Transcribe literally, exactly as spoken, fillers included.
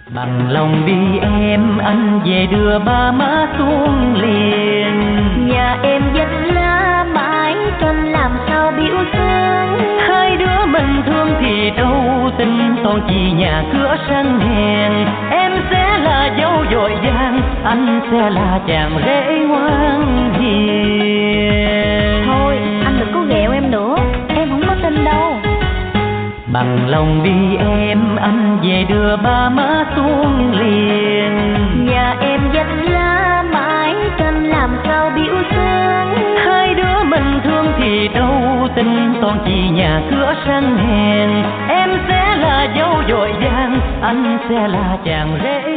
Bằng lòng đi em, anh về đưa ba má xuống liền. Nhà em danh lá mãi canh làm sao biểu xương. Hai đứa mình thương thì đâu tình, toàn chỉ nhà cửa sân hèn. Em sẽ là dâu dội vàng, anh sẽ là chàng rể ngoan hiền. Thôi anh đừng có ghẹo em nữa, em không có tin đâu. Bằng lòng đi em, anh về đưa ba má xuống liền. Nhà em danh lá mãi canh làm sao biểu xương. Hai đứa mình thương thì đâu tình, toàn chỉ nhà cửa sân hèn. Em sẽ là dâu dội vàng, anh sẽ là chàng rể